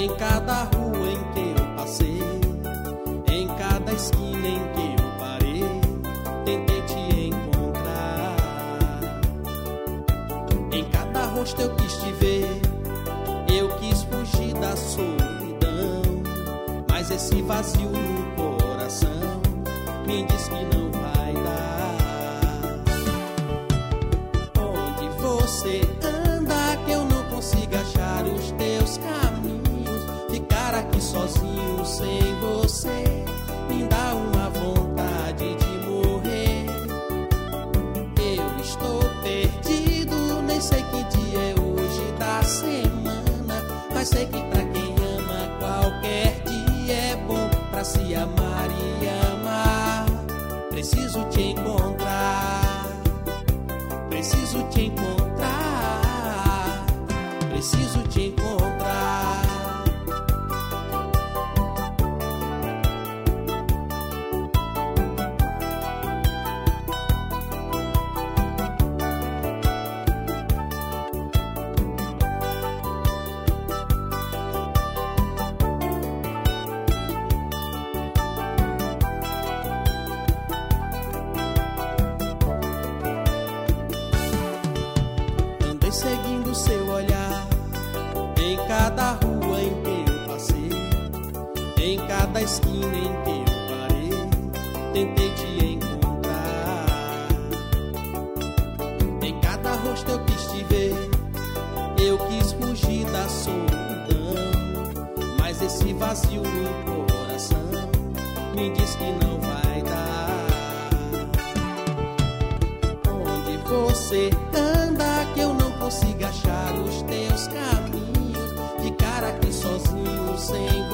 Em cada rua em que eu passei, em cada esquina em que eu parei, tentei te encontrar. Em cada rosto eu quis te ver, eu quis fugir da solidão, mas esse vazio no coração me diz que não vai dar. Onde você anda que eu não consigo achar os teus caminhos? Ficar aqui sozinho sem você me dá uma vontade de morrer. Eu estou perdido, nem sei que dia é hoje da semana, mas sei que pra quem ama qualquer dia é bom, pra se amar e amar. Preciso te encontrar, preciso te encontrar, preciso te encontrar. Seguindo seu olhar, em cada rua em que eu passei, em cada esquina em que eu parei, tentei te encontrar. Em cada rosto eu quis te ver, eu quis fugir da solidão, mas esse vazio no coração me diz que não vai dar. Onde você anda que eu não consigo achar os teus caminhos? Ficar aqui sozinho sem